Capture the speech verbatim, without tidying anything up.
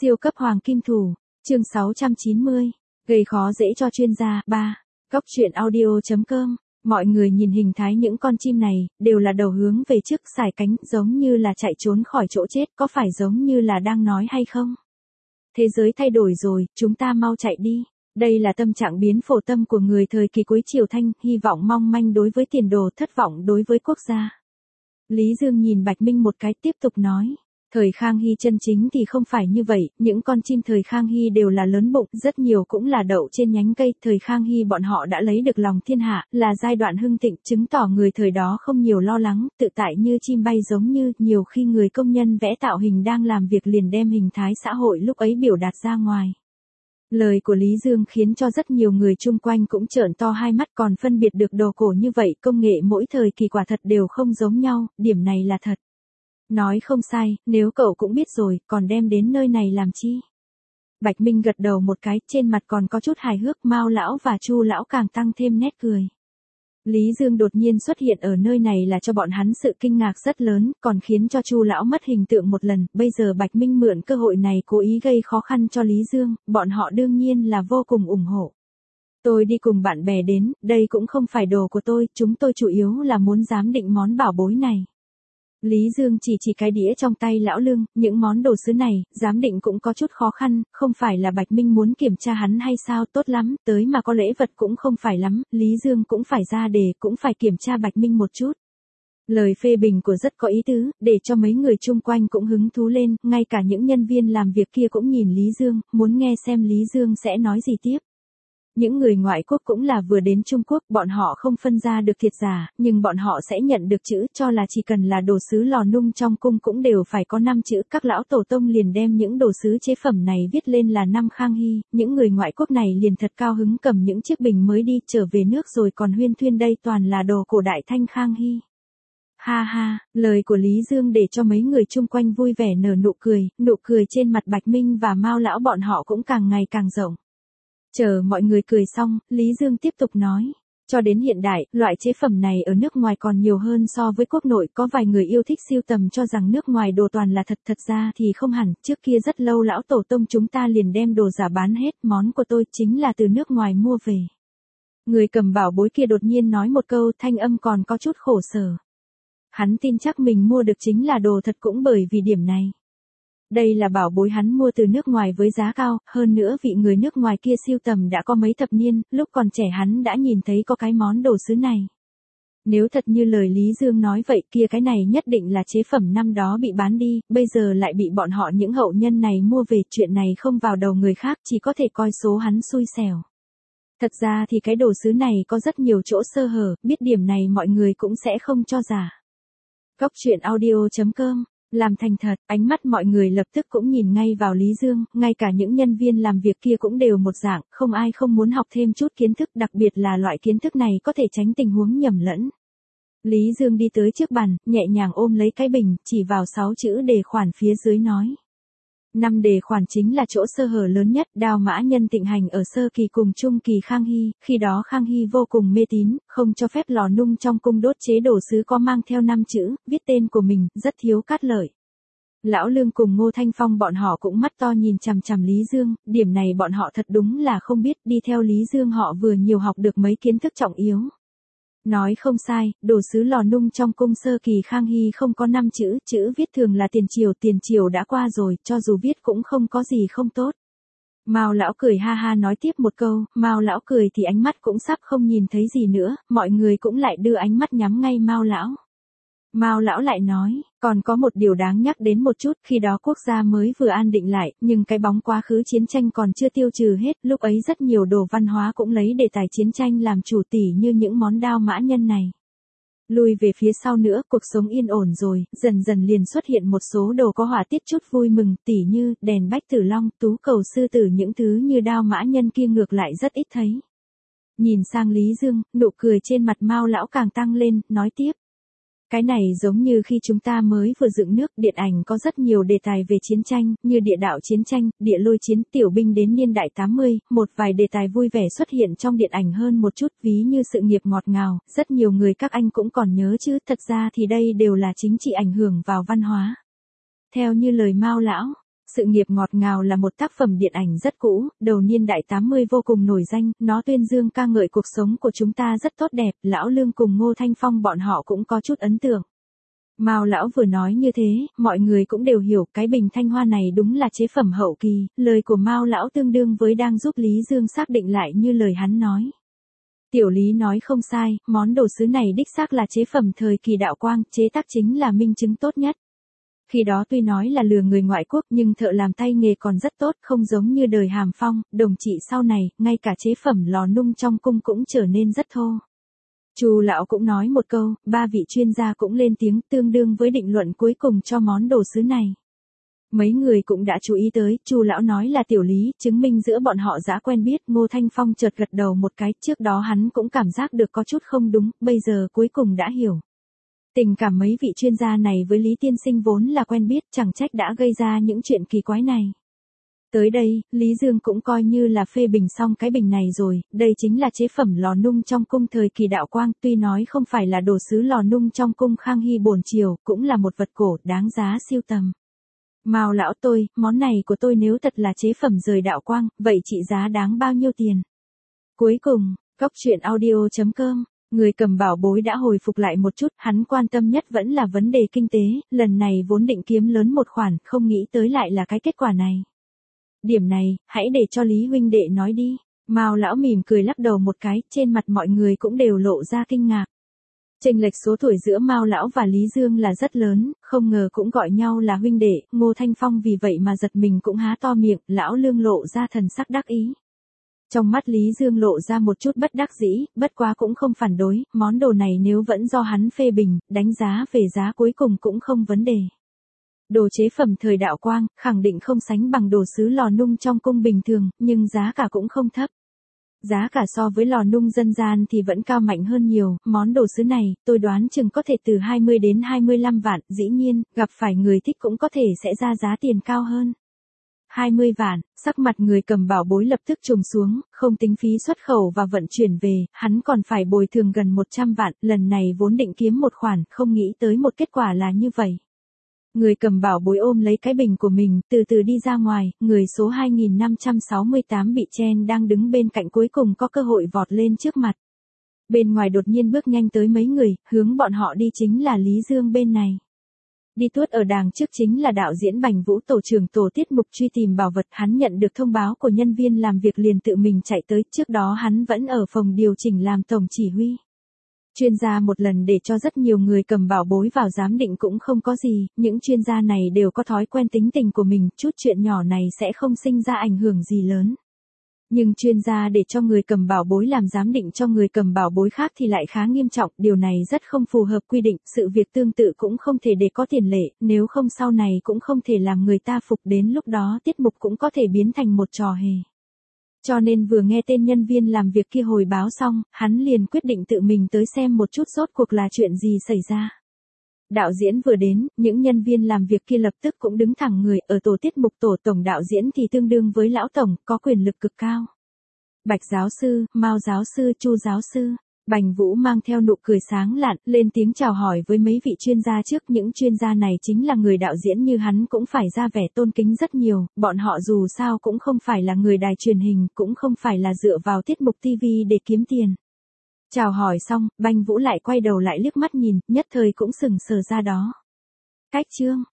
Siêu cấp hoàng kim thủ, chương sáu trăm chín mươi, gây khó dễ cho chuyên gia, ba. Góc truyện audio chấm com, mọi người nhìn hình thái những con chim này, đều là đầu hướng về trước sải cánh, giống như là chạy trốn khỏi chỗ chết, có phải giống như là đang nói hay không? Thế giới thay đổi rồi, chúng ta mau chạy đi. Đây là tâm trạng biến phổ tâm của người thời kỳ cuối Triều Thanh, hy vọng mong manh đối với tiền đồ, thất vọng đối với quốc gia. Lý Dương nhìn Bạch Minh một cái tiếp tục nói. Thời Khang Hy chân chính thì không phải như vậy, những con chim thời Khang Hy đều là lớn bụng, rất nhiều cũng là đậu trên nhánh cây, thời Khang Hy bọn họ đã lấy được lòng thiên hạ, là giai đoạn hưng thịnh, chứng tỏ người thời đó không nhiều lo lắng, tự tại như chim bay giống như, nhiều khi người công nhân vẽ tạo hình đang làm việc liền đem hình thái xã hội lúc ấy biểu đạt ra ngoài. Lời của Lý Dương khiến cho rất nhiều người chung quanh cũng trợn to hai mắt, còn phân biệt được đồ cổ như vậy, công nghệ mỗi thời kỳ quả thật đều không giống nhau, điểm này là thật. Nói không sai, nếu cậu cũng biết rồi, còn đem đến nơi này làm chi? Bạch Minh gật đầu một cái, trên mặt còn có chút hài hước, Mao lão và Chu lão càng tăng thêm nét cười. Lý Dương đột nhiên xuất hiện ở nơi này là cho bọn hắn sự kinh ngạc rất lớn, còn khiến cho Chu lão mất hình tượng một lần, bây giờ Bạch Minh mượn cơ hội này cố ý gây khó khăn cho Lý Dương, bọn họ đương nhiên là vô cùng ủng hộ. Tôi đi cùng bạn bè đến, đây cũng không phải đồ của tôi, chúng tôi chủ yếu là muốn giám định món bảo bối này. Lý Dương chỉ chỉ cái đĩa trong tay lão Lương, những món đồ sứ này, giám định cũng có chút khó khăn, không phải là Bạch Minh muốn kiểm tra hắn hay sao, tốt lắm, tới mà có lễ vật cũng không phải lắm, Lý Dương cũng phải ra đề, cũng phải kiểm tra Bạch Minh một chút. Lời phê bình của rất có ý tứ, để cho mấy người chung quanh cũng hứng thú lên, ngay cả những nhân viên làm việc kia cũng nhìn Lý Dương, muốn nghe xem Lý Dương sẽ nói gì tiếp. Những người ngoại quốc cũng là vừa đến Trung Quốc, bọn họ không phân ra được thiệt giả, nhưng bọn họ sẽ nhận được chữ, cho là chỉ cần là đồ sứ lò nung trong cung cũng đều phải có năm chữ, các lão tổ tông liền đem những đồ sứ chế phẩm này viết lên là năm Khang Hy, những người ngoại quốc này liền thật cao hứng cầm những chiếc bình mới đi trở về nước rồi còn huyên thuyên đây toàn là đồ cổ đại thanh Khang Hy. Ha ha, lời của Lý Dương để cho mấy người chung quanh vui vẻ nở nụ cười, nụ cười trên mặt Bạch Minh và Mao lão bọn họ cũng càng ngày càng rộng. Chờ mọi người cười xong, Lý Dương tiếp tục nói. Cho đến hiện đại, loại chế phẩm này ở nước ngoài còn nhiều hơn so với quốc nội, có vài người yêu thích sưu tầm cho rằng nước ngoài đồ toàn là thật, thật ra thì không hẳn, trước kia rất lâu lão tổ tông chúng ta liền đem đồ giả bán hết, món của tôi chính là từ nước ngoài mua về. Người cầm bảo bối kia đột nhiên nói một câu, thanh âm còn có chút khổ sở. Hắn tin chắc mình mua được chính là đồ thật cũng bởi vì điểm này. Đây là bảo bối hắn mua từ nước ngoài với giá cao, hơn nữa vị người nước ngoài kia sưu tầm đã có mấy thập niên, lúc còn trẻ hắn đã nhìn thấy có cái món đồ sứ này. Nếu thật như lời Lý Dương nói vậy kia cái này nhất định là chế phẩm năm đó bị bán đi, bây giờ lại bị bọn họ những hậu nhân này mua về, chuyện này không vào đầu người khác, chỉ có thể coi số hắn xui xẻo. Thật ra thì cái đồ sứ này có rất nhiều chỗ sơ hở, biết điểm này mọi người cũng sẽ không cho giả. Góc truyện audio chấm com. Làm thành thật, ánh mắt mọi người lập tức cũng nhìn ngay vào Lý Dương, ngay cả những nhân viên làm việc kia cũng đều một dạng, không ai không muốn học thêm chút kiến thức, đặc biệt là loại kiến thức này có thể tránh tình huống nhầm lẫn. Lý Dương đi tới trước bàn, nhẹ nhàng ôm lấy cái bình, chỉ vào sáu chữ đề khoản phía dưới nói. Năm đề khoản chính là chỗ sơ hở lớn nhất, Đao Mã Nhân thịnh hành ở sơ kỳ cùng trung kỳ Khang Hy, khi đó Khang Hy vô cùng mê tín, không cho phép lò nung trong cung đốt chế đồ sứ có mang theo năm chữ, viết tên của mình, rất thiếu cát lợi. Lão Lương cùng Ngô Thanh Phong bọn họ cũng mắt to nhìn chằm chằm Lý Dương, điểm này bọn họ thật đúng là không biết, đi theo Lý Dương họ vừa nhiều học được mấy kiến thức trọng yếu. Nói không sai, đồ sứ lò nung trong cung sơ kỳ Khang Hy không có năm chữ, chữ viết thường là tiền triều, tiền triều đã qua rồi, cho dù viết cũng không có gì không tốt. Mao lão cười ha ha nói tiếp một câu, Mao lão cười thì ánh mắt cũng sắp không nhìn thấy gì nữa, mọi người cũng lại đưa ánh mắt nhắm ngay Mao lão. Mao lão lại nói, còn có một điều đáng nhắc đến một chút, khi đó quốc gia mới vừa an định lại, nhưng cái bóng quá khứ chiến tranh còn chưa tiêu trừ hết, lúc ấy rất nhiều đồ văn hóa cũng lấy đề tài chiến tranh làm chủ tỉ như những món đao mã nhân này. Lùi về phía sau nữa, cuộc sống yên ổn rồi, dần dần liền xuất hiện một số đồ có họa tiết chút vui mừng, tỉ như đèn bách tử long, tú cầu sư tử, những thứ như đao mã nhân kia ngược lại rất ít thấy. Nhìn sang Lý Dương, nụ cười trên mặt Mao lão càng tăng lên, nói tiếp. Cái này giống như khi chúng ta mới vừa dựng nước, điện ảnh có rất nhiều đề tài về chiến tranh, như địa đạo chiến tranh, địa lôi chiến, tiểu binh đến niên đại tám mươi, một vài đề tài vui vẻ xuất hiện trong điện ảnh hơn một chút, ví như sự nghiệp ngọt ngào, rất nhiều người các anh cũng còn nhớ chứ, thật ra thì đây đều là chính trị ảnh hưởng vào văn hóa. Theo như lời Mao lão, Sự nghiệp ngọt ngào là một tác phẩm điện ảnh rất cũ, đầu niên đại tám mươi vô cùng nổi danh, nó tuyên dương ca ngợi cuộc sống của chúng ta rất tốt đẹp, Lão Lương cùng Ngô Thanh Phong bọn họ cũng có chút ấn tượng. Mao lão vừa nói như thế, mọi người cũng đều hiểu cái bình thanh hoa này đúng là chế phẩm hậu kỳ, lời của Mao lão tương đương với đang giúp Lý Dương xác định lại như lời hắn nói. Tiểu Lý nói không sai, món đồ sứ này đích xác là chế phẩm thời kỳ đạo quang, chế tác chính là minh chứng tốt nhất. Khi đó tuy nói là lừa người ngoại quốc nhưng thợ làm tay nghề còn rất tốt, không giống như đời Hàm Phong, đồng trị sau này, ngay cả chế phẩm lò nung trong cung cũng trở nên rất thô. Chu lão cũng nói một câu, ba vị chuyên gia cũng lên tiếng tương đương với định luận cuối cùng cho món đồ sứ này. Mấy người cũng đã chú ý tới, Chu lão nói là Tiểu Lý, chứng minh giữa bọn họ đã quen biết, Ngô Thanh Phong chợt gật đầu một cái, trước đó hắn cũng cảm giác được có chút không đúng, bây giờ cuối cùng đã hiểu. Tình cảm mấy vị chuyên gia này với Lý tiên sinh vốn là quen biết, chẳng trách đã gây ra những chuyện kỳ quái này. Tới đây, Lý Dương cũng coi như là phê bình xong cái bình này rồi, đây chính là chế phẩm lò nung trong cung thời kỳ đạo quang, tuy nói không phải là đồ sứ lò nung trong cung Khang Hy bổn triều, cũng là một vật cổ đáng giá siêu tầm. Mao lão tôi, món này của tôi nếu thật là chế phẩm rời đạo quang, vậy trị giá đáng bao nhiêu tiền? Cuối cùng, Cóc Truyện Audio chấm com, người cầm bảo bối đã hồi phục lại một chút, hắn quan tâm nhất vẫn là vấn đề kinh tế, lần này vốn định kiếm lớn một khoản, không nghĩ tới lại là cái kết quả này. Điểm này, hãy để cho Lý huynh đệ nói đi. Mao lão mỉm cười lắc đầu một cái, trên mặt mọi người cũng đều lộ ra kinh ngạc. Chênh lệch số tuổi giữa Mao lão và Lý Dương là rất lớn, không ngờ cũng gọi nhau là huynh đệ, Ngô Thanh Phong vì vậy mà giật mình cũng há to miệng, lão Lương lộ ra thần sắc đắc ý. Trong mắt Lý Dương lộ ra một chút bất đắc dĩ, bất quá cũng không phản đối, món đồ này nếu vẫn do hắn phê bình, đánh giá về giá cuối cùng cũng không vấn đề. Đồ chế phẩm thời đạo quang, khẳng định không sánh bằng đồ sứ lò nung trong cung bình thường, nhưng giá cả cũng không thấp. Giá cả so với lò nung dân gian thì vẫn cao mạnh hơn nhiều, món đồ sứ này, tôi đoán chừng có thể từ hai mươi đến hai mươi lăm vạn, dĩ nhiên, gặp phải người thích cũng có thể sẽ ra giá tiền cao hơn. hai mươi vạn, sắc mặt người cầm bảo bối lập tức trùng xuống, không tính phí xuất khẩu và vận chuyển về, hắn còn phải bồi thường gần một trăm vạn, lần này vốn định kiếm một khoản, không nghĩ tới một kết quả là như vậy. Người cầm bảo bối ôm lấy cái bình của mình, từ từ đi ra ngoài, người số hai nghìn năm trăm sáu mươi tám bị chen đang đứng bên cạnh cuối cùng có cơ hội vọt lên trước mặt. Bên ngoài đột nhiên bước nhanh tới mấy người, hướng bọn họ đi chính là Lý Dương bên này. Đi tuốt ở đàng trước chính là đạo diễn Bành Vũ, tổ trưởng tổ tiết mục truy tìm bảo vật, hắn nhận được thông báo của nhân viên làm việc liền tự mình chạy tới, trước đó hắn vẫn ở phòng điều chỉnh làm tổng chỉ huy. Chuyên gia một lần để cho rất nhiều người cầm bảo bối vào giám định cũng không có gì, những chuyên gia này đều có thói quen tính tình của mình, chút chuyện nhỏ này sẽ không sinh ra ảnh hưởng gì lớn. Nhưng chuyên gia để cho người cầm bảo bối làm giám định cho người cầm bảo bối khác thì lại khá nghiêm trọng, điều này rất không phù hợp quy định, sự việc tương tự cũng không thể để có tiền lệ, nếu không sau này cũng không thể làm người ta phục, đến lúc đó tiết mục cũng có thể biến thành một trò hề. Cho nên vừa nghe tên nhân viên làm việc kia hồi báo xong, hắn liền quyết định tự mình tới xem một chút rốt cuộc là chuyện gì xảy ra. Đạo diễn vừa đến, những nhân viên làm việc kia lập tức cũng đứng thẳng người, ở tổ tiết mục tổ tổng đạo diễn thì tương đương với lão tổng, có quyền lực cực cao. Bạch giáo sư, Mao giáo sư, Chu giáo sư. Bành Vũ mang theo nụ cười sáng lạn, lên tiếng chào hỏi với mấy vị chuyên gia trước, những chuyên gia này chính là người đạo diễn như hắn cũng phải ra vẻ tôn kính rất nhiều, bọn họ dù sao cũng không phải là người đài truyền hình, cũng không phải là dựa vào tiết mục ti vi để kiếm tiền. Chào hỏi xong, Bành Vũ lại quay đầu lại liếc mắt nhìn, nhất thời cũng sừng sờ ra đó. Cách chương